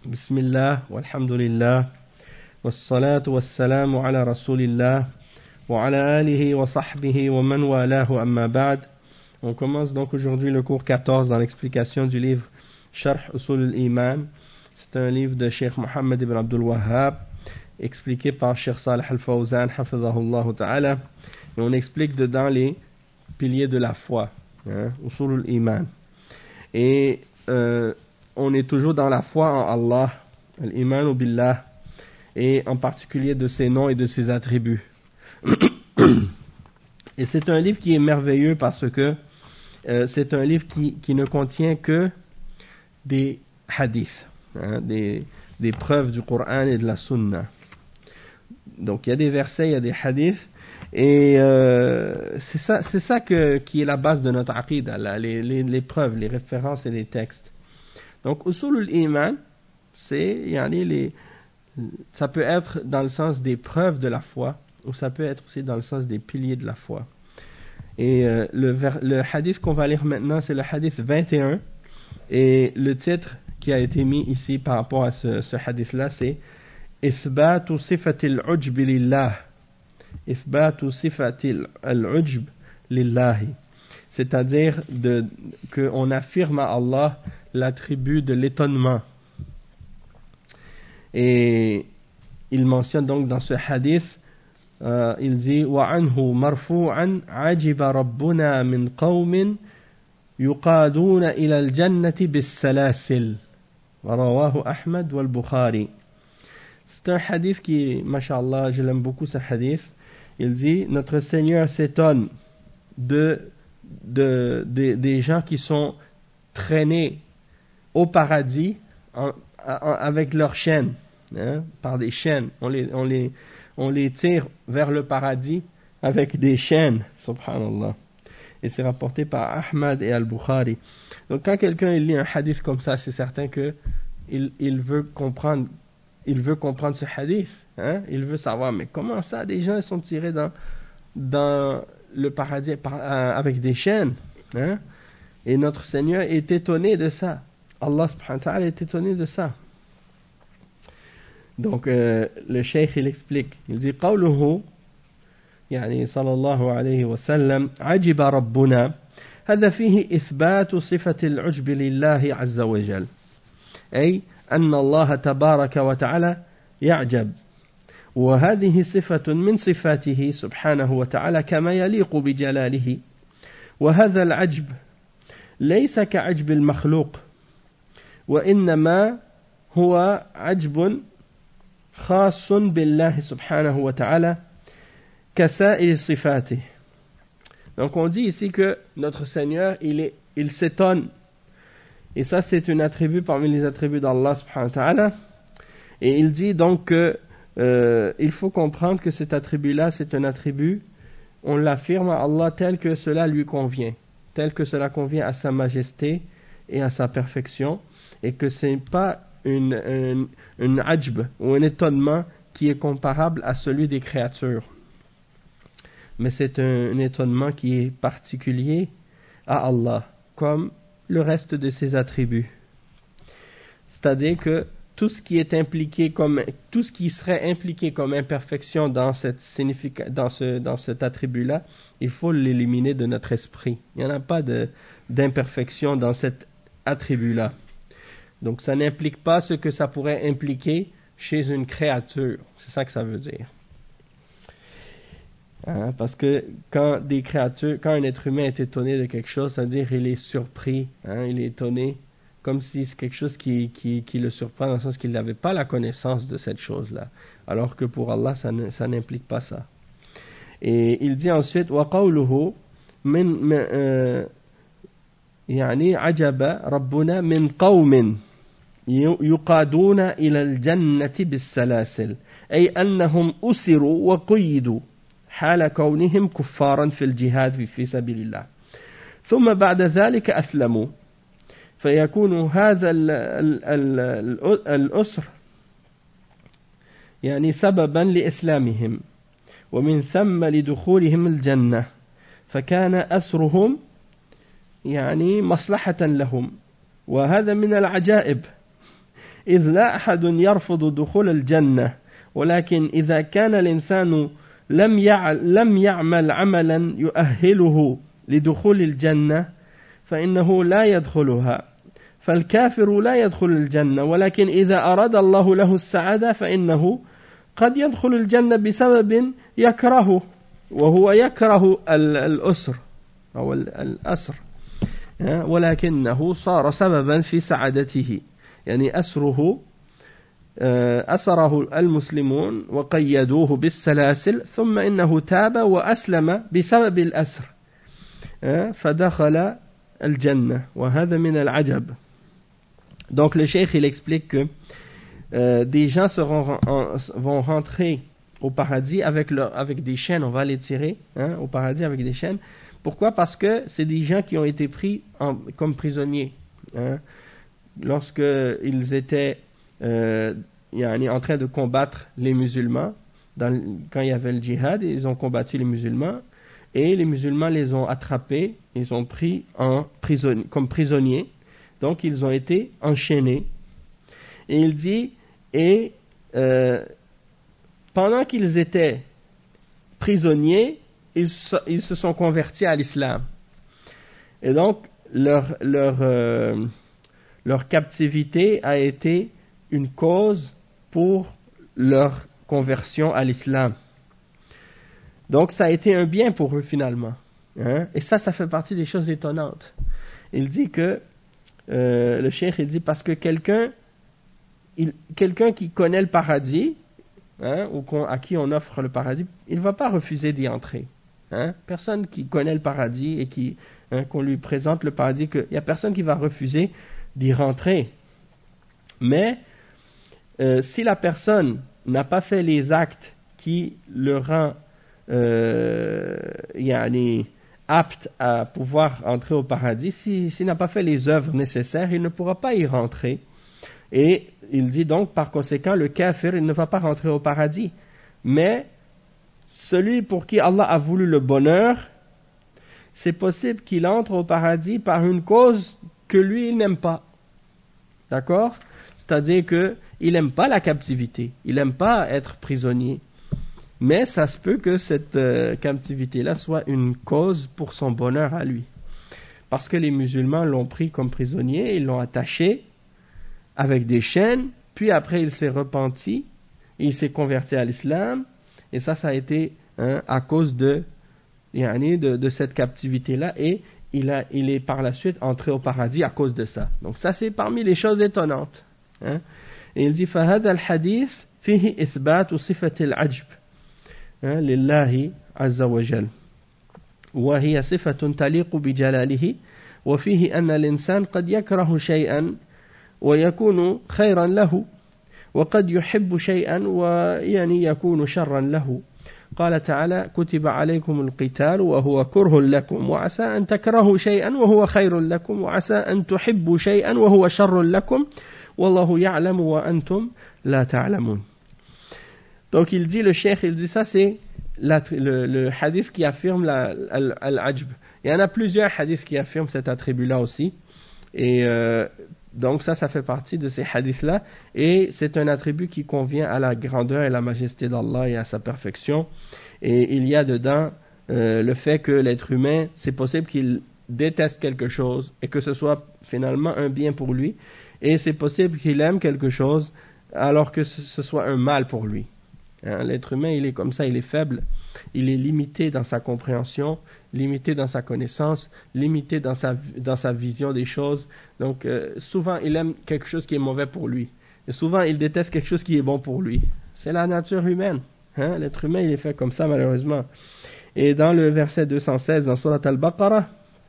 بسم الله والحمد لله والصلاة والسلام على رسول الله وعلى آله وصحبه ومن والاه أما بعد. On commence donc aujourd'hui le cours 14 dans l'explication du livre Sharh Usul al-Iman. C'est un livre de Cheikh Mohammed ibn Abdul Wahhab expliqué par Cheikh Salih al-Fawzan hafizahullah ta'ala, et on explique dedans les piliers de la foi, Usul al-Iman. Et on est toujours dans la foi en Allah, al-Iman billah, et en particulier de ses noms et de ses attributs. Et c'est un livre qui est merveilleux parce que c'est un livre qui ne contient que des hadiths, des preuves du Coran et de la Sunna. Donc il y a des versets, il y a des hadiths, et c'est ça qui est la base de notre aqida, les preuves, les références et les textes. Donc usul al-iman, ça peut être dans le sens des preuves de la foi, ou ça peut être aussi dans le sens des piliers de la foi. Et le hadith qu'on va lire maintenant, c'est le hadith 21, et le titre qui a été mis ici par rapport à ce hadith-là, c'est Ithbatu sifatil ujb lillah. Ithbatu sifatil ujb lillahi. C'est-à-dire qu'on affirme à Allah l'attribut de l'étonnement. Et il mentionne donc dans ce hadith, il dit وَعَنْهُ مَرْفُوعًا عَجِبَ رَبُّنَا مِنْ قَوْمٍ يُقَادُونَ إِلَى الْجَنَّةِ بِالسَّلَاسِلِ وَرَوَاهُ أَحْمَدْ وَالْبُخَارِ. C'est un hadith qui, mashallah, je l'aime beaucoup ce hadith. Il dit, notre Seigneur s'étonne des gens qui sont traînés au paradis avec leurs chaînes, par des chaînes. On les tire vers le paradis avec des chaînes, subhanallah. Et c'est rapporté par Ahmad et Al-Bukhari. Donc quand quelqu'un lit un hadith comme ça, c'est certain que il veut comprendre ce hadith. Il veut savoir, mais comment ça, des gens sont tirés dans le paradis avec des chaînes, Et notre Seigneur est étonné de ça. Allah subhanahu wa ta'ala est étonné de ça. Donc le cheikh il explique, il dit قوله يعني صلى الله عليه وسلم عجب ربنا هذا فيه إثبات صفة العجب لله عز وجل، أي أن الله تبارك وتعالى يعجب، وهذه صفة من صفاته سبحانه وتعالى كما يليق بجلاله، وهذا العجب ليس كعجب المخلوق، وإنما هو عجب خاص بالله سبحانه وتعالى كسائر صفاته. Donc on dit ici que notre Seigneur il s'étonne, et ça c'est un attribut parmi les attributs d'Allah subhanahu wa ta'ala, et il dit donc que il faut comprendre que cet attribut-là c'est un attribut, on l'affirme à Allah tel que cela lui convient, tel que cela convient à sa majesté et à sa perfection, et que ce n'est pas une ajb ou un étonnement qui est comparable à celui des créatures, mais c'est un étonnement qui est particulier à Allah, comme le reste de ses attributs. C'est-à-dire que tout ce qui serait impliqué comme imperfection dans cet attribut-là, il faut l'éliminer de notre esprit. Il n'y en a pas d'imperfection dans cet attribut-là. Donc ça n'implique pas ce que ça pourrait impliquer chez une créature. C'est ça que ça veut dire. Parce que quand un être humain est étonné de quelque chose, ça veut dire il est surpris, il est étonné, comme si c'est quelque chose qui le surprend, dans le sens qu'il n'avait pas la connaissance de cette chose-là. Alors que pour Allah, ça n'implique pas ça. Et il dit ensuite, وَقَوْلُهُ يعني عجب ربنا من قوم يقادون إلى الجنة بالسلاسل، أي أنهم أسروا وقيدوا حال كونهم كفارا في الجهاد في سبيل الله، ثم بعد ذلك أسلموا، فيكون هذا الأسر يعني سببا لإسلامهم، ومن ثم لدخولهم الجنة، فكان أسرهم يعني مصلحة لهم. وهذا من العجائب إذ لا أحد يرفض دخول الجنة ولكن إذا كان الإنسان لم يعمل عملا يؤهله لدخول الجنة فإنه لا يدخلها فالكافر لا يدخل الجنة ولكن إذا أراد الله له السعادة فإنه قد يدخل الجنة بسبب يكرهه وهو يكره الأسر أو الأسر ولكنه صار سببا في سعادته يعني أسره المسلمون وقيدوه بالسلاسل ثم إنه تاب وأسلم بسبب الأسر فدخل الجنة وهذا من العجب. Donc le cheikh il explique que des gens vont rentrer au paradis avec des chaînes, on va les tirer au paradis avec des chaînes. Pourquoi? Parce que c'est des gens qui ont été pris comme prisonniers lorsqu'ils étaient en train de combattre les musulmans. Quand il y avait le djihad, ils ont combattu les musulmans et les musulmans les ont attrapés, ils ont pris comme prisonniers. Donc ils ont été enchaînés. Et il dit, pendant qu'ils étaient prisonniers, ils se sont convertis à l'islam. Et donc leur captivité a été une cause pour leur conversion à l'islam. Donc ça a été un bien pour eux finalement. Et ça fait partie des choses étonnantes. Il dit que le cheikh il dit parce que quelqu'un qui connaît le paradis, ou à qui on offre le paradis, il ne va pas refuser d'y entrer. Personne qui connaît le paradis et qu'on lui présente le paradis, il n'y a personne qui va refuser d'y rentrer. Mais si la personne n'a pas fait les actes qui le rend apte à pouvoir entrer au paradis, s'il n'a pas fait les œuvres nécessaires, il ne pourra pas y rentrer. Et il dit donc, par conséquent, le kafir, il ne va pas rentrer au paradis. Mais celui pour qui Allah a voulu le bonheur, c'est possible qu'il entre au paradis par une cause que lui, il n'aime pas. D'accord? C'est-à-dire qu'il n'aime pas la captivité, il n'aime pas être prisonnier. Mais ça se peut que cette captivité-là soit une cause pour son bonheur à lui. Parce que les musulmans l'ont pris comme prisonnier, ils l'ont attaché avec des chaînes, puis après il s'est repenti, il s'est converti à l'islam, et ça a été à cause de cette captivité-là, et il est par la suite entré au paradis à cause de ça. Donc ça c'est parmi les choses étonnantes. Et il dit فهذا الحديث فيه إثبات صفة العجب لله عز وجل وهي صفة تليق بجلاله وفيه أن الإنسان قد يكره شيئا ويكون خيرا له وقد يحب شيئا يكون شرا له قال تعالى كتب عليكم القتال وهو كره لكم وعسى أن تكرهوا شيئا وهو خير لكم وعسى أن تحبوا شيئا وهو شر لكم والله يعلم وأنتم لا تعلمون. Donc il dit, le cheikh, il dit ça c'est le hadith qui affirme al-ajb. Il y en a plusieurs hadiths qui affirment cet attribut-là aussi. Et donc ça fait partie de ces hadiths-là. Et c'est un attribut qui convient à la grandeur et la majesté d'Allah et à sa perfection. Et il y a dedans le fait que l'être humain, c'est possible qu'il déteste quelque chose et que ce soit finalement un bien pour lui. Et c'est possible qu'il aime quelque chose alors que ce soit un mal pour lui. L'être humain, il est comme ça, il est faible, il est limité dans sa compréhension, limité dans sa connaissance, limité dans sa vision des choses. Donc souvent il aime quelque chose qui est mauvais pour lui et souvent il déteste quelque chose qui est bon pour lui. C'est la nature humaine. L'être humain, il est fait comme ça malheureusement. Et dans le verset 216 dans Surat Al-Baqarah,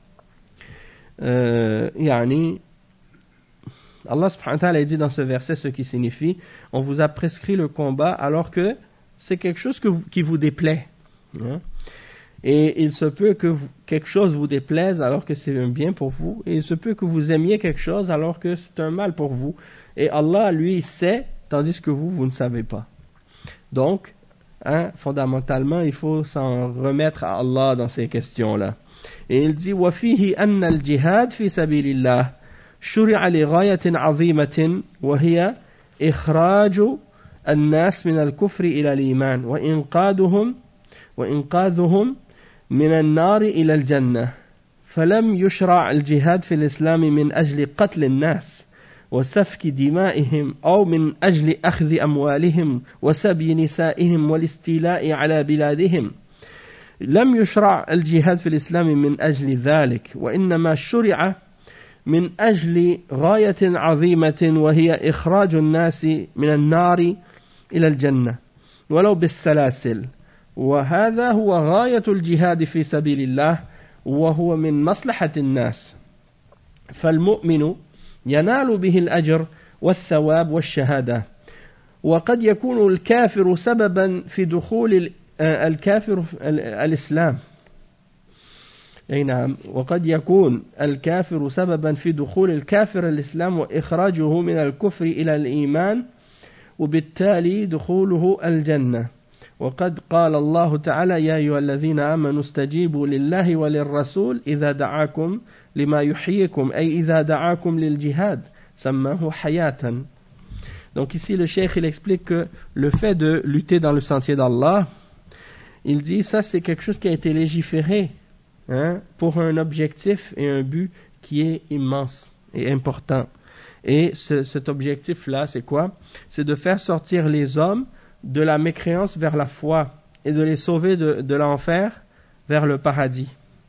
Allah subhanahu wa ta'ala dit dans ce verset ce qui signifie on vous a prescrit le combat alors que c'est quelque chose qui vous déplaît. Et il se peut que quelque chose vous déplaise alors que c'est un bien pour vous, et il se peut que vous aimiez quelque chose alors que c'est un mal pour vous. Et Allah, lui, sait, tandis que vous ne savez pas. Donc, fondamentalement, il faut s'en remettre à Allah dans ces questions-là. Et il dit وَفِيهِ أَنَّ الْجِهَادِ فِي سَبِيلِ اللَّهِ شرع لغاية عظيمة وهي إخراج الناس من الكفر إلى الإيمان وإنقاذهم من النار إلى الجنة فلم يشرع الجهاد في الإسلام من أجل قتل الناس وسفك دمائهم أو من أجل أخذ أموالهم وسبي نسائهم والاستيلاء على بلادهم لم يشرع الجهاد في الإسلام من أجل ذلك وإنما شرع من أجل غاية عظيمة وهي إخراج الناس من النار إلى الجنة ولو بالسلاسل وهذا هو غاية الجهاد في سبيل الله وهو من مصلحة الناس فالمؤمن ينال به الأجر والثواب والشهادة وقد يكون الكافر سببا في دخول الكافر الإسلام أي نعم وقد يكون الكافر سببا في دخول الكافر الإسلام وإخراجه من الكفر إلى الإيمان وبالتالي دخوله الجنة وقد قال الله تعالى يا أيها الذين آمنوا استجيبوا لله وللرسول إذا دعاكم لما يحييكم أي إذا دعاكم للجهاد سماه حياة. Donc ici le cheikh il explique que le fait de lutter dans le sentier d'Allah, il dit ça c'est quelque chose qui a été légiféré pour un objectif et un but qui est immense et important. Et cet objectif-là, c'est quoi? C'est de faire sortir les hommes de la mécréance vers la foi et de les sauver de l'enfer vers le paradis.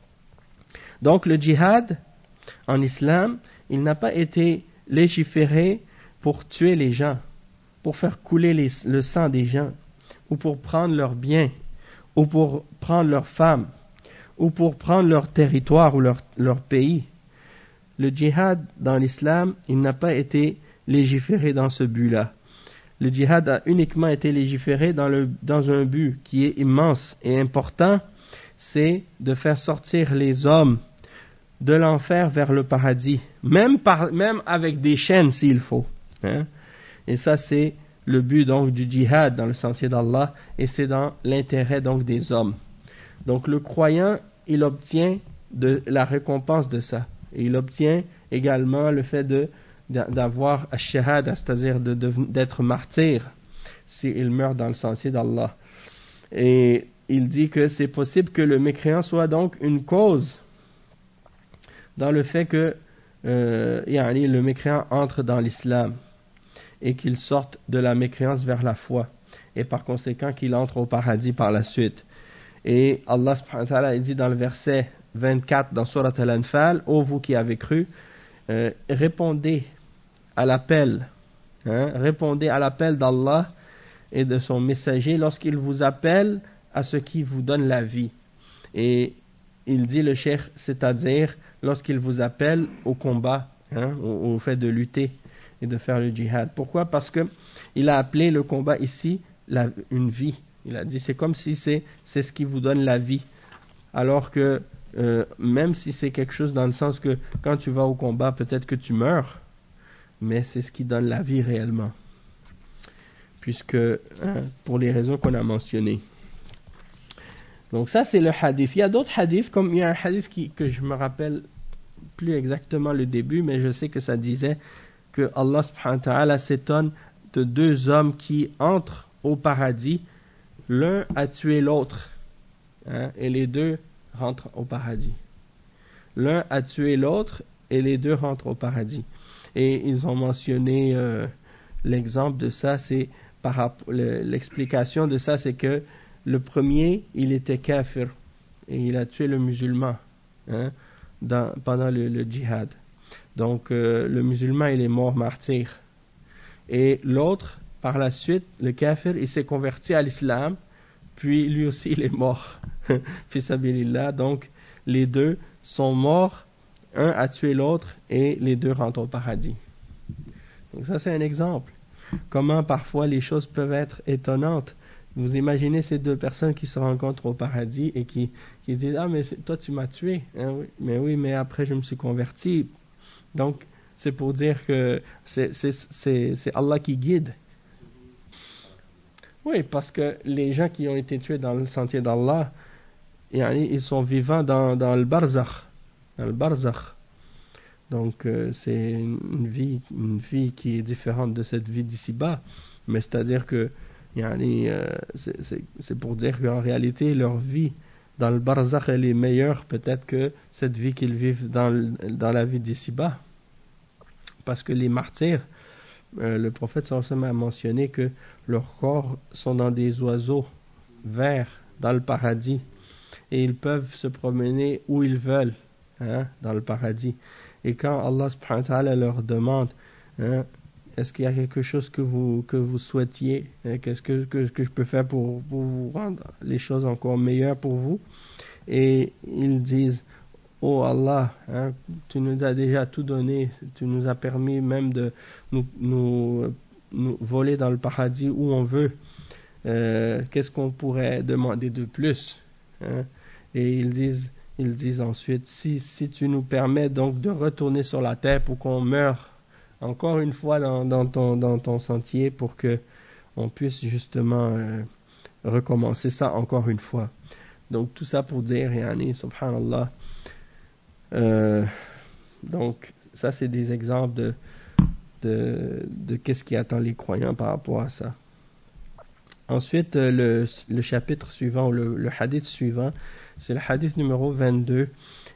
Donc le djihad en islam, il n'a pas été légiféré pour tuer les gens, pour faire couler le sang des gens, ou pour prendre leurs biens, ou pour prendre leurs femmes, ou pour prendre leur territoire ou leur pays. Le djihad dans l'islam, il n'a pas été légiféré dans ce but-là. Le djihad a uniquement été légiféré dans un but qui est immense et important, c'est de faire sortir les hommes de l'enfer vers le paradis, même avec des chaînes s'il faut. Et ça c'est le but donc du djihad dans le sentier d'Allah et c'est dans l'intérêt donc des hommes. Donc le croyant, il obtient de la récompense de ça. Et il obtient également le fait d'avoir ash-shahada, c'est-à-dire d'être martyr s'il meurt dans le sentier d'Allah. Et il dit que c'est possible que le mécréant soit donc une cause dans le fait que le mécréant entre dans l'islam et qu'il sorte de la mécréance vers la foi et par conséquent qu'il entre au paradis par la suite. Et Allah subhanahu wa ta'ala dit dans le verset 24 dans Surat Al-Anfal, ô vous qui avez cru, répondez à l'appel d'Allah et de son messager lorsqu'il vous appelle à ce qui vous donne la vie. Et il dit le cheikh, c'est-à-dire lorsqu'il vous appelle au combat, au fait de lutter et de faire le djihad. Pourquoi? Parce que il a appelé le combat ici une vie. Il a dit c'est comme si c'est ce qui vous donne la vie. Alors que même si c'est quelque chose dans le sens que quand tu vas au combat, peut-être que tu meurs, mais c'est ce qui donne la vie réellement. Puisque, pour les raisons qu'on a mentionnées. Donc ça c'est le hadith. Il y a d'autres hadiths, comme il y a un hadith que je me rappelle plus exactement le début, mais je sais que ça disait que Allah subhanahu wa ta'ala s'étonne de deux hommes qui entrent au paradis. L'un a tué l'autre, et les deux rentrent au paradis. L'un a tué l'autre et les deux rentrent au paradis. Et ils ont mentionné l'exemple de ça, c'est l'explication de ça, c'est que le premier, il était kafir et il a tué le musulman pendant le djihad. Donc le musulman, il est mort martyr. Et l'autre, par la suite, le kafir, il s'est converti à l'islam, puis lui aussi il est mort. Fi sabilillah. Donc les deux sont morts, un a tué l'autre et les deux rentrent au paradis. Donc ça c'est un exemple. Comment parfois les choses peuvent être étonnantes. Vous imaginez ces deux personnes qui se rencontrent au paradis et qui disent ah mais toi tu m'as tué, oui. Mais après je me suis converti. Donc c'est pour dire que c'est Allah qui guide. Oui, parce que les gens qui ont été tués dans le sentier d'Allah, ils sont vivants dans le barzakh. Dans le barzakh. Donc c'est une vie qui est différente de cette vie d'ici-bas. Mais c'est-à-dire que c'est pour dire qu'en réalité, leur vie dans le barzakh, elle est meilleure peut-être que cette vie qu'ils vivent dans la vie d'ici-bas. Parce que les martyrs, le prophète sallallahu alayhi wa sallam a mentionné que leurs corps sont dans des oiseaux verts dans le paradis et ils peuvent se promener où ils veulent dans le paradis. Et quand Allah subhanahu wa ta'ala leur demande est-ce qu'il y a quelque chose que vous souhaitiez, qu'est-ce que je peux faire pour vous rendre les choses encore meilleures pour vous, et ils disent oh Allah, tu nous as déjà tout donné, tu nous as permis même de nous voler dans le paradis où on veut, qu'est-ce qu'on pourrait demander de plus, et ils disent ensuite si tu nous permets donc de retourner sur la terre pour qu'on meure encore une fois dans ton sentier pour que on puisse justement recommencer ça encore une fois. Donc tout ça pour dire subhanallah, donc ça c'est des exemples de qu'est-ce qui attend les croyants par rapport à ça. Ensuite le chapitre suivant, le hadith suivant, c'est le hadith numéro 22.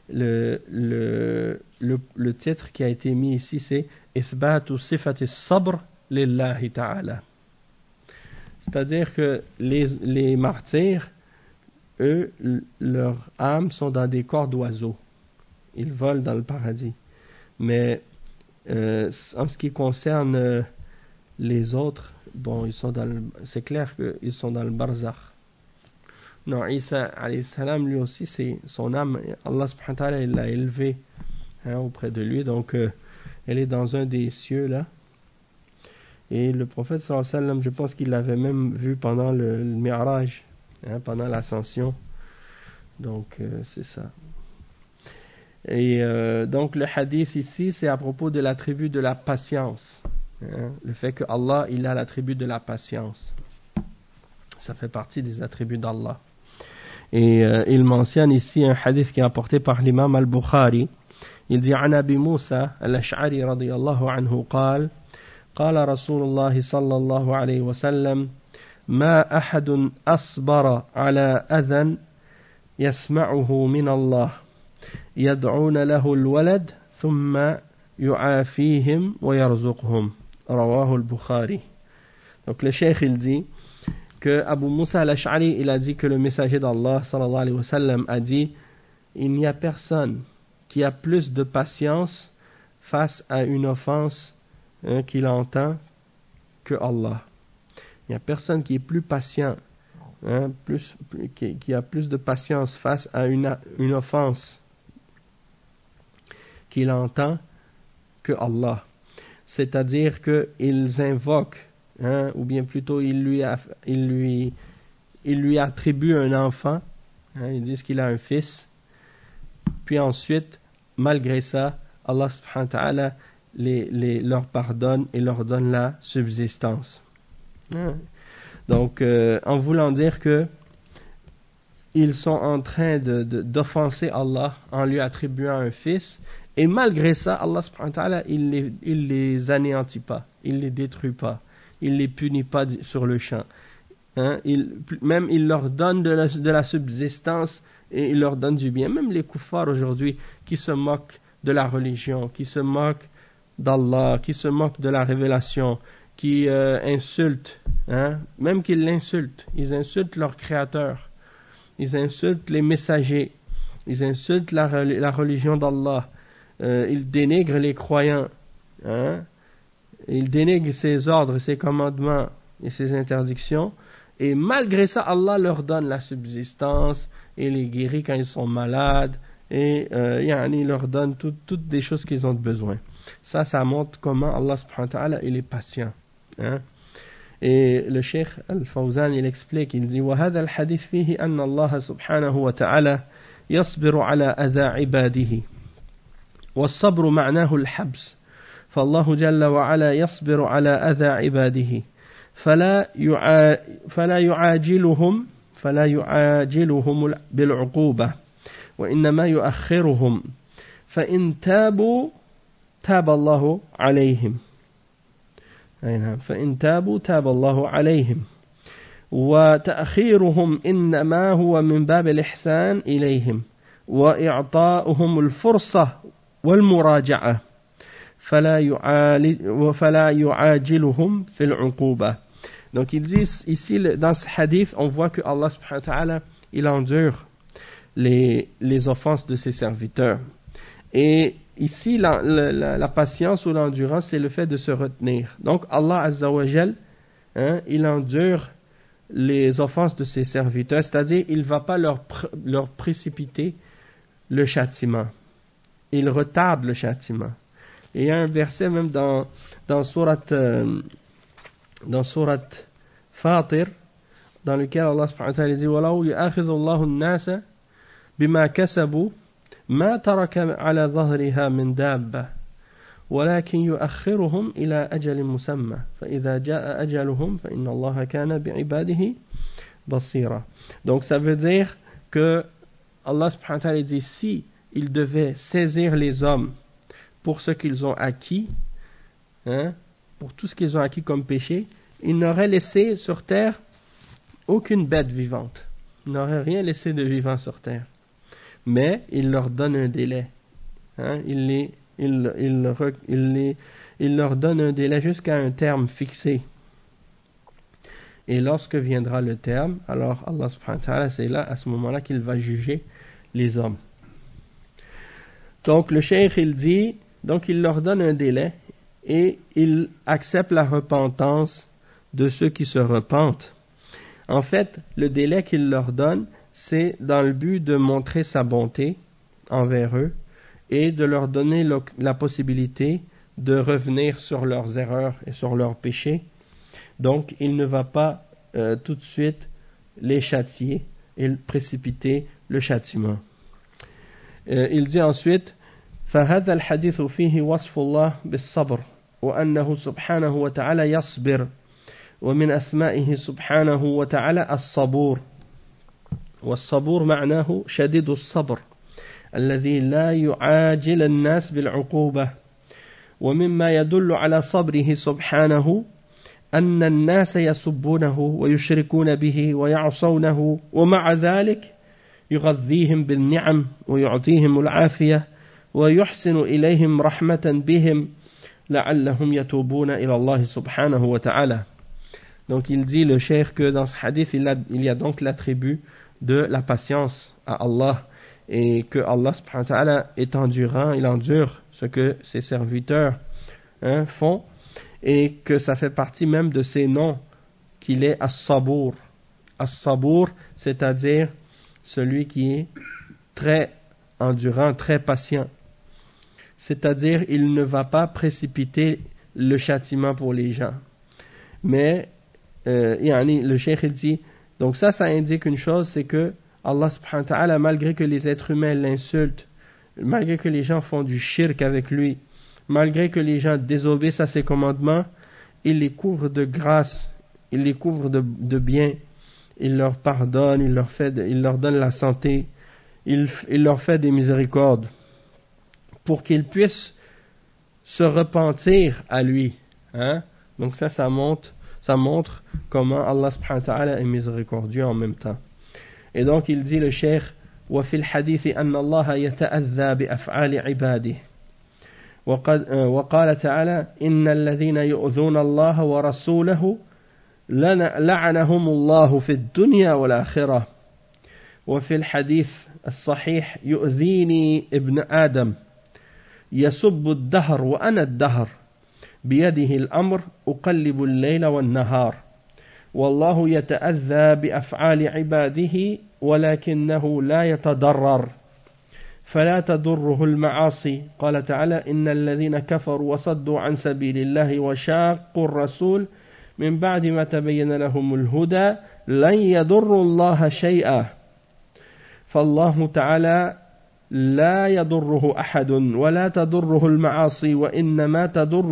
Le titre qui a été mis ici, c'est Ithbatu sifati sabr lillahi ta'ala. C'est-à-dire que les martyrs, eux, leurs âmes sont dans des corps d'oiseaux. Ils volent dans le paradis. Mais en ce qui concerne les autres, bon, c'est clair qu'ils sont dans le barzakh. Non, Isa alayhi salam, lui aussi, c'est son âme, Allah subhanahu wa ta'ala, il l'a élevée auprès de lui, donc elle est dans un des cieux là. Et le prophète sallallahu alayhi wa sallam, je pense qu'il l'avait même vu pendant le Mi'raj, pendant l'ascension. Donc c'est ça. Et donc le hadith ici, c'est à propos de l'attribut de la patience. Le fait que Allah, il a l'attribut de la patience. Ça fait partie des attributs d'Allah. Et il mentionne ici un hadith qui est apporté par l'imam al-Bukhari. Il dit عن أبي موسى الأشعري رضي الله عنه قال قال رسول الله صلى الله عليه وسلم ما أحد أصبر على أذى يسمعه من الله يدعون له الولد ثم يعافيهم ويرزقهم رواه البخاري. Donc le cheikh il dit que Abu Musa al-Ash'ari, il a dit que le messager d'Allah sallallahu alayhi wa sallam a dit il n'y a personne qui a plus de patience face à une offense qu'il entend que Allah. Il n'y a personne qui est plus patient, qui a plus de patience face à une offense qu'il entend que Allah. C'est-à-dire qu'ils invoquent, ou bien plutôt ils lui attribuent un enfant, ils disent qu'il a un fils, puis ensuite, malgré ça, Allah subhanahu wa ta'ala leur pardonne et leur donne la subsistance. Donc, en voulant dire que ils sont en train d'offenser Allah en lui attribuant un fils, et malgré ça, Allah subhanahu wa ta'ala, il les anéantit pas, il les détruit pas, il les punit pas sur le champ. Il leur donne de la subsistance et il leur donne du bien. Même les kuffars aujourd'hui qui se moquent de la religion, qui se moquent d'Allah, qui se moquent de la révélation, qui insultent, même qu'ils l'insultent, ils insultent leur créateur, ils insultent les messagers, ils insultent la religion d'Allah, ils dénigrent les croyants, ils dénigrent ses ordres, ses commandements et ses interdictions. Et malgré ça, Allah leur donne la subsistance et les guérit quand ils sont malades et il leur donne toutes des choses qu'ils ont besoin. Ça montre comment Allah subhanahu wa ta'ala il est patient. Et le Cheikh Al-Fawzan il explique, il dit وهذا الحديث فيه أن الله سبحانه وتعالى يصبر على أذى عباده والصبر معناه الحبس فالله جل وعلا يصبر على أذى عباده فلا يعاجلهم بالعقوبة وإنما يؤخرهم فإن تابوا تاب الله عليهم. فإن تابوا تاب الله عليهم. وتأخيرهم إنما هو من باب الإحسان إليهم وإعطاؤهم الفرصة والمراجعة فلا يعاجلهم في العقوبة. Donc il dit ici dans ce hadith, on voit que Allah subhanahu wa ta'ala, il endure les offenses de ses serviteurs. Et ici, la patience ou l'endurance, c'est le fait de se retenir. Donc Allah azza wa jal, il endure les offenses de ses serviteurs, c'est-à-dire il ne va pas leur précipiter le châtiment. Il retarde le châtiment. Et il y a un verset même dans sourate Fatir, dans lequel Allah subhanahu wa ta'ala dit وَلَوْ يُؤَاخِذُ اللَّهُ النَّاسَ بِمَا كَسَبُوا مَا تَرَكَ عَلَى ظَهْرِهَا مِنْ دَابَّةٍ ولكن يؤخرهم إلى أجل مسمى فإذا جاء أجلهم فإن الله كان بعباده بصيرا. Donc ça veut dire que Allah subhanahu wa ta'ala dit si il devait saisir les hommes pour ce qu'ils ont acquis, pour tout ce qu'ils ont acquis comme péché, il n'aurait laissé sur terre aucune bête vivante. Il n'aurait rien laissé de vivant sur terre. Mais il leur donne un délai. Il leur donne un délai jusqu'à un terme fixé. Et lorsque viendra le terme, alors Allah subhanahu wa ta'ala, c'est là, à ce moment-là, qu'il va juger les hommes. Donc le cheikh, il dit, donc il leur donne un délai et il accepte la repentance de ceux qui se repentent. En fait, le délai qu'il leur donne, c'est dans le but de montrer sa bonté envers eux et de leur donner la possibilité de revenir sur leurs erreurs et sur leurs péchés. Donc, il ne va pas tout de suite les châtier et précipiter le châtiment. Il dit ensuite فهذا الحديث فيه وصف الله بالصبر وأنه سبحانه وتعالى يصبر ومن أسمائه سبحانه وتعالى الصبور والصبور معناه شديد الصبر الذي لا يعاجل الناس بالعقوبة ومما يدل على صبره سبحانه أن الناس يسبونه ويشركون به ويعصونه ومع ذلك يغذيهم بالنعم ويعطيهم العافية ويحسن إليهم رحمة بهم لعلهم يتوبون إلى الله سبحانه وتعالى. Donc il dit le cheikh que dans ce hadith il y a donc l'attribut de la patience à Allah et que Allah subhanahu wa ta'ala est endurant, il endure ce que ses serviteurs font et que ça fait partie même de ses noms qu'il est As-Sabour. As-Sabour, c'est-à-dire celui qui est très endurant, très patient. C'est-à-dire il ne va pas précipiter le châtiment pour les gens. Mais le cheikh il dit, donc ça indique une chose, c'est que Allah subhanahu wa ta'ala, malgré que les êtres humains l'insultent, malgré que les gens font du shirk avec lui, malgré que les gens désobéissent à ses commandements, il les couvre de grâce, il les couvre de bien, il leur pardonne, il leur donne la santé, il leur fait des miséricordes pour qu'ils puissent se repentir à lui. Donc ça montre comment Allah subhanahu wa ta'ala est miséricordieux en même temps. Et donc il dit le cheikh وفي الحديث أن الله يتأذى بأفعال عباده وقال تعالى إن الذين يؤذون الله ورسوله لعنهم الله في الدنيا والآخرة وفي الحديث الصحيح يؤذيني ابن آدم يسب الدهر وأنا الدهر بيده الأمر أقلب الليل والنهار والله يتأذى بأفعال عباده ولكنه لا يتضرر فلا تضره المعاصي قال تعالى إن الذين كفروا وصدوا عن سبيل الله وشاقوا الرسول من بعد ما تبين لهم الهدى لن يضروا الله شيئا فالله تعالى لا يضره أحد ولا تضره المعاصي وإنما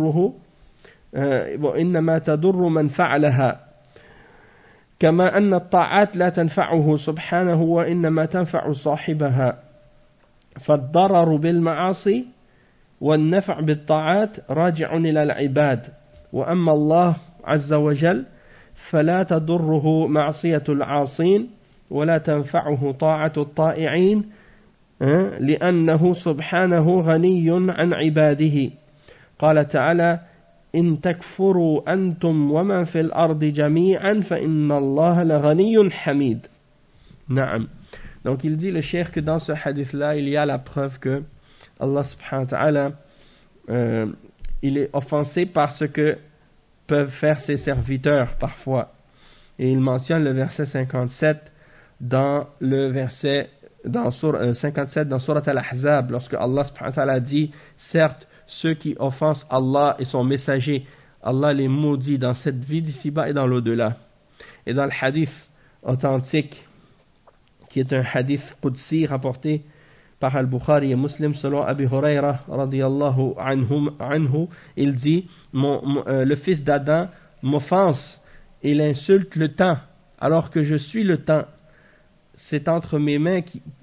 تضر من فعلها كما أن الطاعات لا تنفعه سبحانه وإنما تنفع صاحبها فالضرر بالمعاصي والنفع بالطاعات راجع إلى العباد وأما الله عز وجل فلا تضره معصية العاصين ولا تنفعه طاعة الطائعين لأنه سبحانه غني عن عباده قال تعالى إن تكفروا أنتم ومن في الأرض جميعا فإن الله لغني حميد. نعم. Donc il dit le cheikh que dans ce hadith-là, il y a la preuve que Allah subhanahu wa ta'ala il est offensé par ce que peuvent faire ses serviteurs parfois. Et il mentionne le verset 57 dans le verset 57 dans Surat Al-Ahzab, lorsque Allah subhanahu wa ta'ala dit certes ceux qui offensent Allah et son messager, Allah les maudit dans cette vie d'ici-bas et dans l'au-delà. Et dans le hadith authentique qui est un hadith qudsi rapporté par Al-Bukhari et Muslim selon Abi Huraira radiyallahu anhu, il dit le fils d'Adam m'offense et il insulte le temps alors que je suis le temps. C'est entre mes mains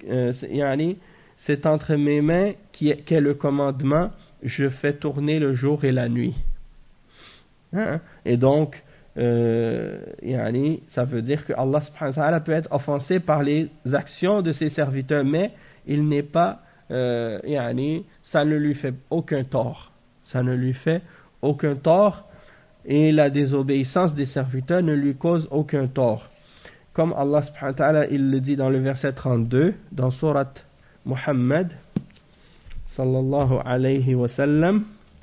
qu'est le commandement, je fais tourner le jour et la nuit. Et donc ça veut dire que Allah subhanahu wa ta'ala peut être offensé par les actions de ses serviteurs, mais il n'est pas ça ne lui fait aucun tort. Ça ne lui fait aucun tort et la désobéissance des serviteurs ne lui cause aucun tort. Comme Allah subhanahu wa ta'ala il le dit dans le verset 32 dans Surat Muhammad sallallahu alayhi wa sallam.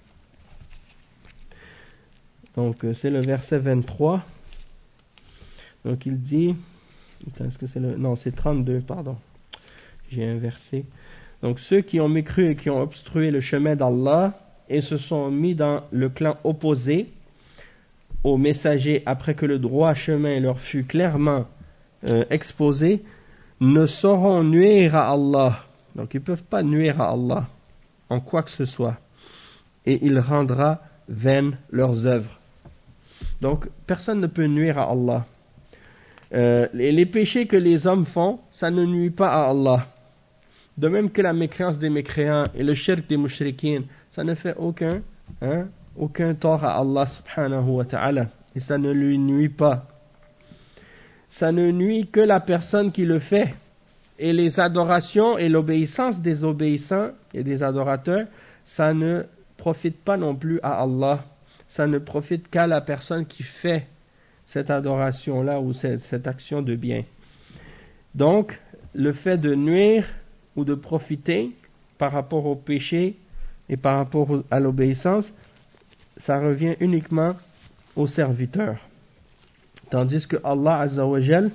Donc c'est le verset 23. Donc il dit est-ce que c'est non, c'est 32, pardon. J'ai inversé. Donc ceux qui ont mécru et qui ont obstrué le chemin d'Allah et se sont mis dans le clan opposé au messager après que le droit chemin leur fut clairement exposé, ne sauront nuire à Allah. Donc ils ne peuvent pas nuire à Allah en quoi que ce soit. Et il rendra vaines leurs œuvres. Donc personne ne peut nuire à Allah. Les péchés que les hommes font, ça ne nuit pas à Allah. De même que la mécréance des mécréants et le shirk des mushrikines, ça ne fait aucun tort à Allah subhanahu wa ta'ala. Et ça ne lui nuit pas. Ça ne nuit que la personne qui le fait. Et les adorations et l'obéissance des obéissants et des adorateurs, ça ne profite pas non plus à Allah. Ça ne profite qu'à la personne qui fait cette adoration-là ou cette action de bien. Donc, le fait de nuire ou de profiter par rapport au péché et par rapport à l'obéissance, ça revient uniquement au serviteur. Tandis que Allah Azza wa Jal,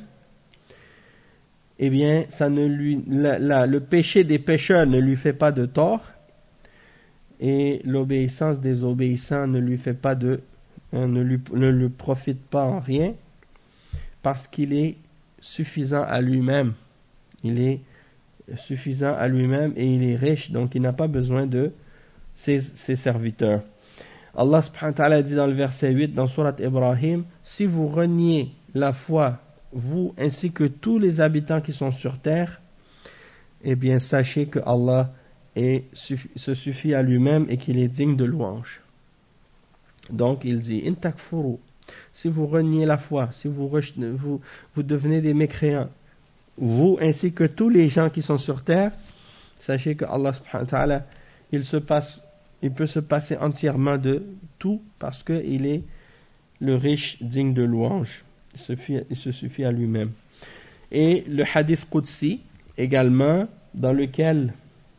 eh bien, le péché des pécheurs ne lui fait pas de tort et l'obéissance des obéissants ne lui fait pas ne lui profite pas en rien parce qu'il est suffisant à lui-même. Il est suffisant à lui-même et il est riche, donc il n'a pas besoin de ses serviteurs. Allah subhanahu wa ta'ala dit dans le verset 8 dans Surat Ibrahim, si vous reniez la foi, vous ainsi que tous les habitants qui sont sur terre, eh bien sachez que Allah se suffit à lui-même et qu'il est digne de louange. Donc il dit in takfuru, si vous reniez la foi, si vous devenez des mécréants, vous ainsi que tous les gens qui sont sur terre, sachez que Allah subhanahu wa ta'ala il peut se passer entièrement de tout parce qu'il est le riche digne de louange. Il se suffit à lui-même. Et le hadith Qudsi également, dans lequel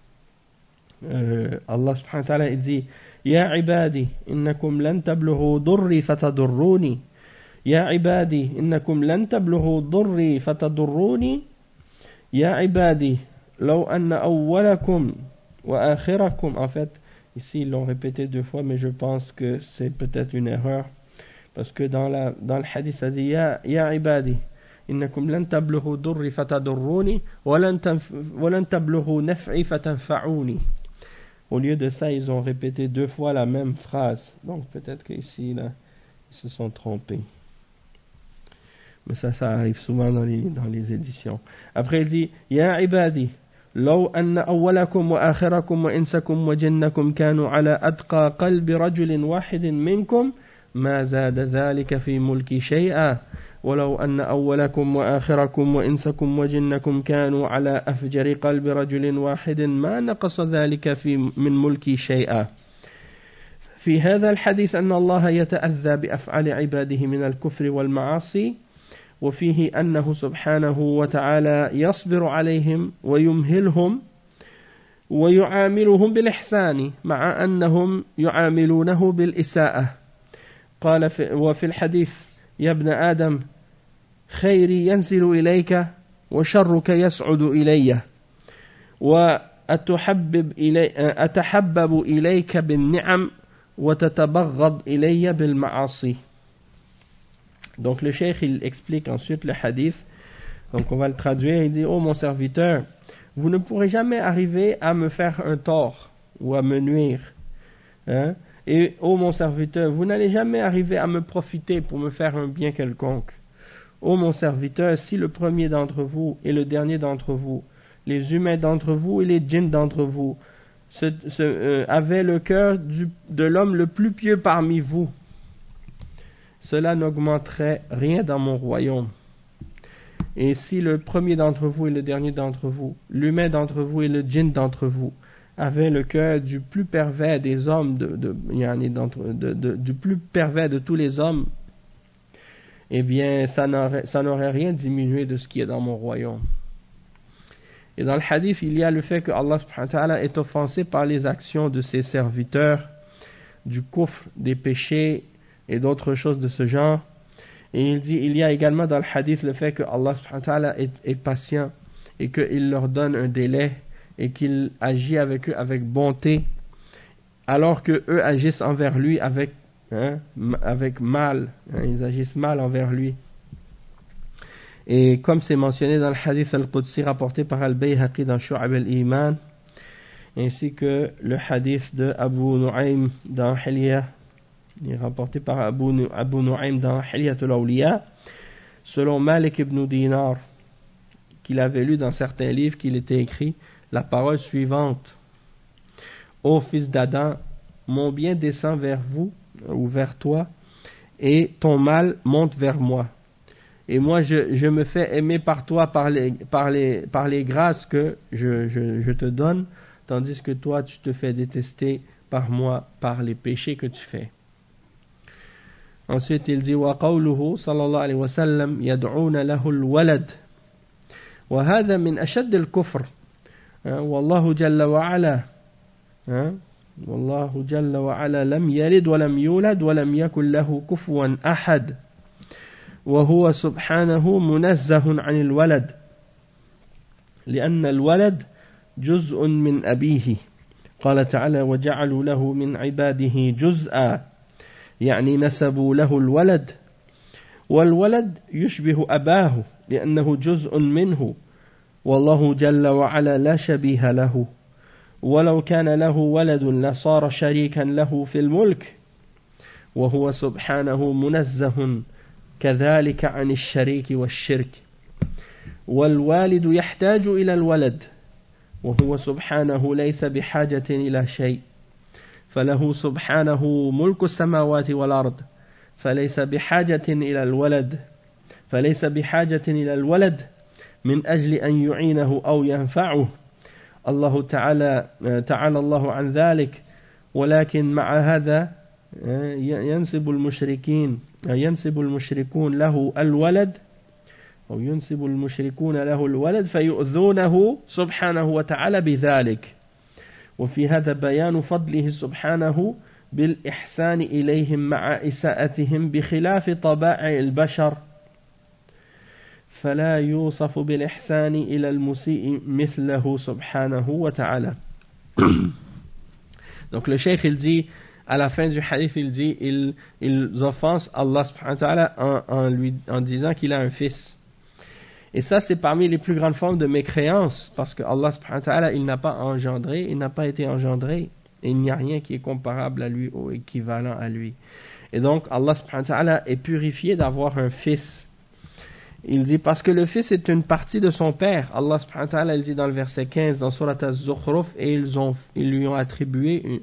Allah subhanahu wa ta'ala dit Ya ibadi, innakum lan tablughu durri fatadurruni. Ya ibadi, innakum lan tablughu durri fatadurruni. Ya ibadi, law anna awwalakum wa akhirakum. En fait, ici ils l'ont répété 2 fois, mais je pense que c'est peut-être une erreur. Parce que dans le hadith, ça dit Ya ibadi, innakum lan tablughu durri fatadurruni, wa lan tablughu naf'i fatanfa'uni. Au lieu de ça, ils ont répété 2 fois la même phrase. Donc peut-être qu'ici, là, ils se sont trompés. Mais ça arrive souvent dans les éditions. Après, il dit Ya ibadi, لو أن أولكم وآخركم وإنسكم وجنكم كانوا على أتقى قلب رجل واحد منكم ما زاد ذلك في ملكي شيئا ولو أن أولكم وآخركم وإنسكم وجنكم كانوا على أفجر قلب رجل واحد ما نقص ذلك من ملكي شيئا. في هذا الحديث أن الله يتأذى بأفعال عباده من الكفر والمعاصي، وفيه أنه سبحانه وتعالى يصبر عليهم ويمهلهم ويعاملهم بالإحسان مع أنهم يعاملونه بالإساءة. قال وفي الحديث يا ابن آدم خيري ينزل إليك وشرك يسعد إلي وأتحبب إليك بالنعم وتتبغض إلي بالمعاصي. Donc le cheikh il explique ensuite le hadith, donc on va le traduire, il dit: oh mon serviteur, vous ne pourrez jamais arriver à me faire un tort ou à me nuire, hein? Et ô mon serviteur, vous n'allez jamais arriver à me profiter pour me faire un bien quelconque. Ô mon serviteur, si le premier d'entre vous et le dernier d'entre vous, les humains d'entre vous et les djinns d'entre vous, avaient le cœur de l'homme le plus pieux parmi vous, cela n'augmenterait rien dans mon royaume. Et si le premier d'entre vous et le dernier d'entre vous, l'humain d'entre vous et le djinn d'entre vous, avaient le cœur du plus pervers des hommes, du plus pervers de tous les hommes, eh bien, ça n'aurait rien diminué de ce qui est dans mon royaume. Et dans le hadith, il y a le fait que Allah subhanahu wa ta'ala est offensé par les actions de ses serviteurs, du kufr, des péchés et d'autres choses de ce genre. Et il y a également dans le hadith le fait que Allah subhanahu wa ta'ala est patient et qu'il leur donne un délai et qu'il agit avec eux avec bonté, alors que eux agissent envers lui avec mal, ils agissent mal envers lui. Et comme c'est mentionné dans le hadith al-Qudsi rapporté par Al-Bayhaqi dans Shu'ab al-Iman, ainsi que le hadith de Abu Nu'aym dans Hilya, rapporté par Abu Nu'aym dans Hilyatul Awliya, selon Malik ibn Dinar, qu'il avait lu dans certains livres, qu'il était écrit la parole suivante: ô fils d'Adam, mon bien descend vers vous ou vers toi, et ton mal monte vers moi. Et moi, je me fais aimer par toi par les grâces que je te donne, tandis que toi, tu te fais détester par moi par les péchés que tu fais. Ensuite, il dit: wa qawluhu sallallahu alayhi wa sallam yad'una lahu al-walad wa hadha min ashadd al-kufr. Wallahu jalla wa ala والله جل وعلا لم يلد ولم يولد ولم يكن له كفوا أحد وهو سبحانه منزه عن الولد لأن الولد جزء من أبيه. قال تعالى: وجعلوا له من عباده جزءا، يعني نسبوا له الولد، والولد يشبه أباه لأنه جزء منه، والله جل وعلا لا شبيه له، ولو كان له ولد لصار شريكا له في الملك، وهو سبحانه منزه كذلك عن الشريك والشرك. والوالد يحتاج إلى الولد، وهو سبحانه ليس بحاجة إلى شيء، فله سبحانه ملك السماوات والأرض، فليس بحاجة إلى الولد من أجل أن يعينه أو ينفعه. الله تعالى الله عن ذلك، ولكن مع هذا ينسب المشركون له الولد، أو ينسب المشركون له الولد فيؤذونه سبحانه وتعالى بذلك. وفي هذا بيان فضله سبحانه بالإحسان إليهم مع إساءتهم بخلاف طبائع البشر، فلا يوصف بالإحسان إلى المسيء مثله سبحانه وتعالى. Donc le cheikh il dit, à la fin du hadith, il dit, ils offensent Allah subhanahu wa ta'ala en disant qu'il a un fils. Et ça, c'est parmi les plus grandes formes de mécréance, parce que Allah subhanahu wa ta'ala, il n'a pas engendré, il n'a pas été engendré, et il n'y a rien qui est comparable à lui ou équivalent à lui. Et donc, Allah subhanahu wa ta'ala est purifié d'avoir un fils. Il dit parce que le fils est une partie de son père. Allah subhanahu wa ta'ala il dit dans le verset 15 dans Surat Az-Zukhruf et ils lui ont attribué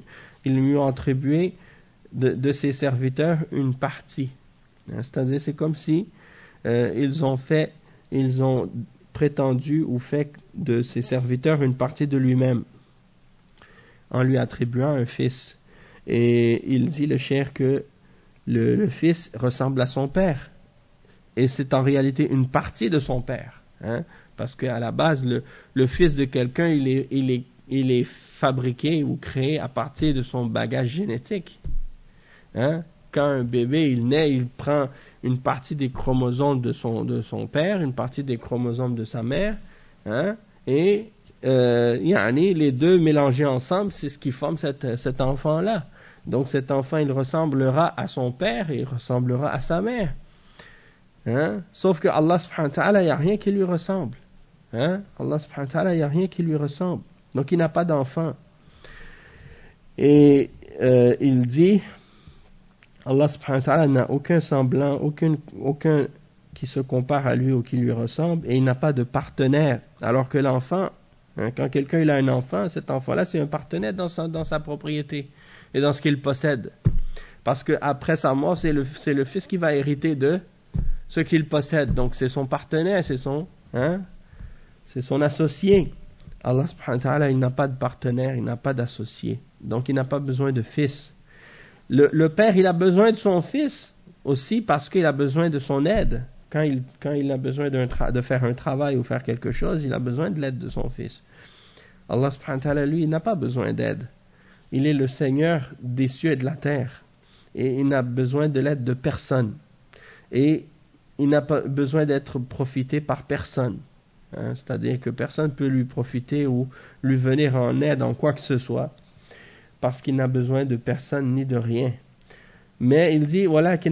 de ses serviteurs une partie. C'est-à-dire c'est comme si ils ont prétendu ou fait de ses serviteurs une partie de lui-même en lui attribuant un fils. Et il dit le cheikh que le fils ressemble à son père. Et c'est en réalité une partie de son père. Parce qu'à la base, le fils de quelqu'un, il est fabriqué ou créé à partir de son bagage génétique. Quand un bébé il naît, il prend une partie des chromosomes de son père, une partie des chromosomes de sa mère, et les deux mélangés ensemble, c'est ce qui forme cet enfant-là. Donc cet enfant, il ressemblera à son père et il ressemblera à sa mère. Sauf que Allah subhanahu wa ta'ala, il n'y a rien qui lui ressemble. Allah subhanahu wa ta'ala, il n'y a rien qui lui ressemble. Donc il n'a pas d'enfant. Et il dit, Allah subhanahu wa ta'ala n'a aucun semblant, aucun qui se compare à lui ou qui lui ressemble, et il n'a pas de partenaire. Alors que l'enfant, quand quelqu'un il a un enfant, cet enfant-là, c'est un partenaire dans sa propriété et dans ce qu'il possède. Parce qu'après sa mort, c'est le fils qui va hériter de ce qu'il possède. Donc c'est son partenaire, c'est son associé. Allah subhanahu wa ta'ala, il n'a pas de partenaire, il n'a pas d'associé. Donc il n'a pas besoin de fils. Le père, il a besoin de son fils aussi parce qu'il a besoin de son aide. Quand il a besoin de faire un travail ou faire quelque chose, il a besoin de l'aide de son fils. Allah subhanahu wa ta'ala, lui, il n'a pas besoin d'aide. Il est le Seigneur des cieux et de la terre. Et il n'a besoin de l'aide de personne. Et il n'a pas besoin d'être profité par personne. C'est-à-dire que personne ne peut lui profiter ou lui venir en aide en quoi que ce soit. Parce qu'il n'a besoin de personne ni de rien. Mais il dit,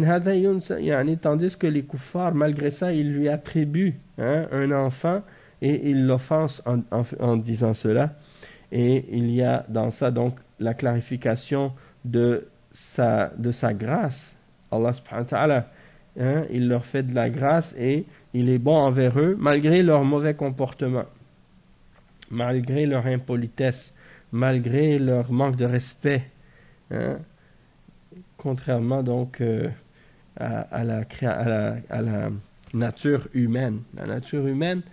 tandis que les kuffars, malgré ça, ils lui attribuent un enfant et ils l'offensent en disant cela. Et il y a dans ça donc la clarification de sa grâce. Allah subhanahu wa ta'ala, il leur fait de la grâce et il est bon envers eux malgré leur mauvais comportement, malgré leur impolitesse, malgré leur manque de respect, contrairement donc à la nature humaine. La nature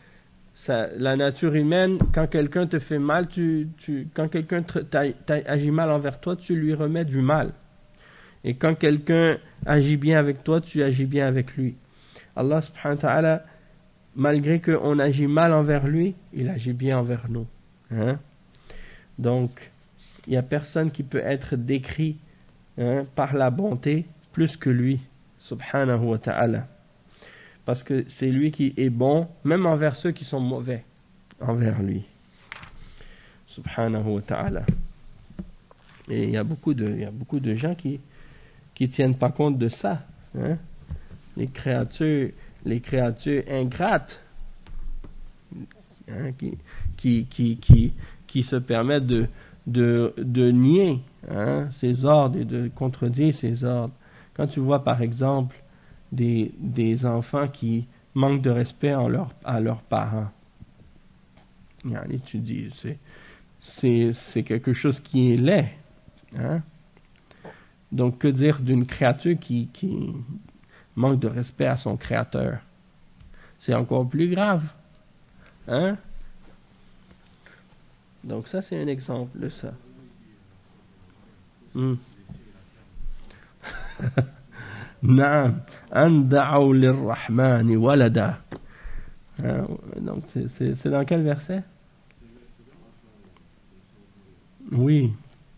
humaine, quand quelqu'un te fait mal, quand quelqu'un agit mal envers toi, tu lui remets du mal. Et quand quelqu'un agit bien avec toi, tu agis bien avec lui. Allah subhanahu wa ta'ala, malgré qu'on agit mal envers lui, il agit bien envers nous. Donc, il n'y a personne qui peut être décrit par la bonté plus que lui, subhanahu wa ta'ala. Parce que c'est lui qui est bon, même envers ceux qui sont mauvais envers lui. Subhanahu wa ta'ala. Et il y a beaucoup de gens qui tiennent pas compte de ça. Les créatures ingrates qui se permettent de nier ses ordres et de contredire ses ordres. Quand tu vois par exemple des enfants qui manquent de respect à leurs parents, tu dis c'est quelque chose qui est laid. Donc que dire d'une créature qui manque de respect à son créateur? C'est encore plus grave. Donc ça c'est un exemple de ça. Naam, an da'u lirrahmani walada. Donc c'est dans quel verset? Oui.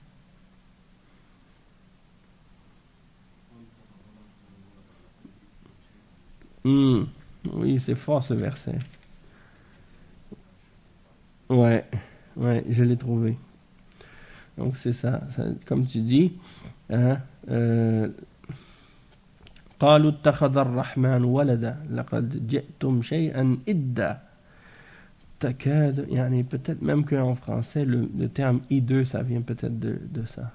Oui, c'est fort ce verset. Ouais, je l'ai trouvé. Donc c'est ça, comme tu dis, قالوا اتخذ الرحمن ولدا لقد جئتم شيئا إدا تكاد, peut-être même qu'en français le terme hideux ça vient peut-être de ça.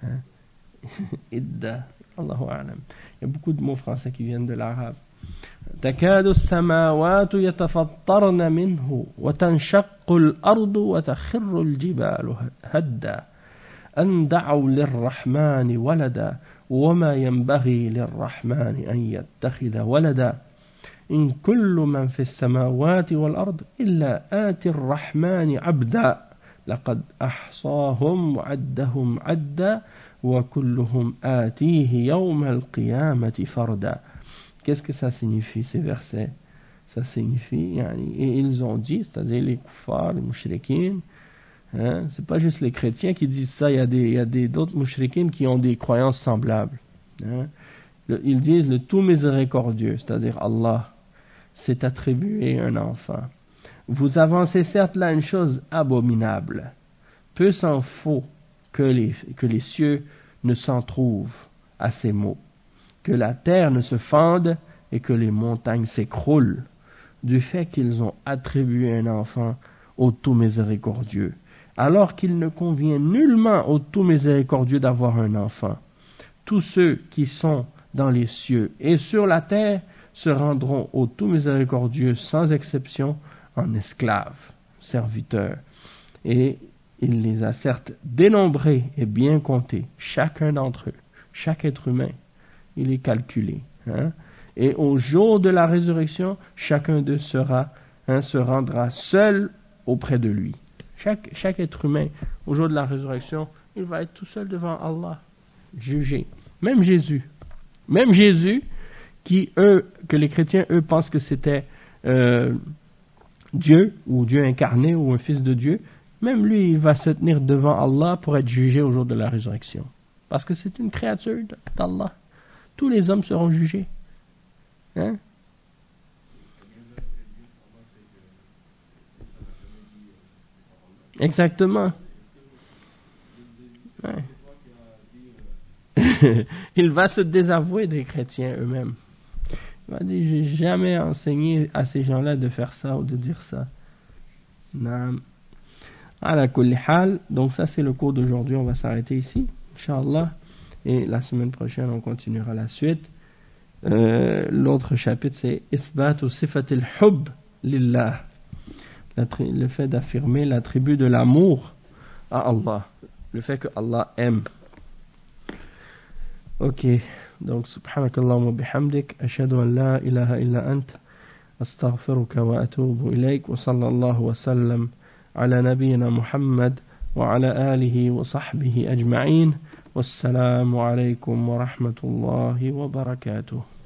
Idda, Allahu a'lam. Il y a beaucoup de mots français qui viennent de l'arabe. تكاد السماوات يتفطرن منه وتنشق الأرض وتخر الجبال هدا أن دعوا للرحمن ولدا وما ينبغي للرحمن أن يتخذ ولدا إن كل من في السماوات والأرض إلا آتي الرحمن عبدا لقد أحصاهم وعدهم عدا وكلهم آتيه يوم القيامة فردا. Qu'est-ce que ça signifie ces versets? Ça signifie, et ils ont dit, c'est-à-dire les kuffars, les mouchriquines, hein, c'est pas juste les chrétiens qui disent ça, il y a d'autres mouchriquines qui ont des croyances semblables. Hein. Ils disent le tout miséricordieux, c'est-à-dire Allah, s'est attribué un enfant. Vous avancez certes là une chose abominable. Peu s'en faut que les cieux ne s'en trouvent à ces mots, que la terre ne se fende et que les montagnes s'écroulent, du fait qu'ils ont attribué un enfant au tout miséricordieux, alors qu'il ne convient nullement au tout miséricordieux d'avoir un enfant. Tous ceux qui sont dans les cieux et sur la terre se rendront au tout miséricordieux sans exception en esclaves, serviteurs. Et il les a certes dénombrés et bien comptés, chacun d'entre eux, chaque être humain, il est calculé. Hein? Et au jour de la résurrection, chacun d'eux se rendra seul auprès de lui. Chaque être humain, au jour de la résurrection, il va être tout seul devant Allah, jugé. Même Jésus, que les chrétiens, eux, pensent que c'était Dieu, ou Dieu incarné, ou un fils de Dieu, même lui, il va se tenir devant Allah pour être jugé au jour de la résurrection. Parce que c'est une créature d'Allah. Tous les hommes seront jugés. Hein? Exactement. Ouais. Il va se désavouer des chrétiens eux-mêmes. Il va dire, j'ai jamais enseigné à ces gens-là de faire ça ou de dire ça. Naam. Ala kulli hal. Donc ça c'est le cours d'aujourd'hui, on va s'arrêter ici, Inch'Allah. Et la semaine prochaine on continuera la suite. L'autre chapitre c'est Ithbatu sifatil hubb lillah. Le fait d'affirmer l'attribut de l'amour à Allah. Le fait que Allah aime. Ok, donc subhanakallahumma bihamdik, ashhadu an la ilaha illa ant, astaghfiruka wa atubu ilayk, wa sallallahu wa sallam ala nabiyyina Muhammad wa ala alihi wa sahbihi ajma'in, wassalamu alaykum wa rahmatullahi wa barakatuh.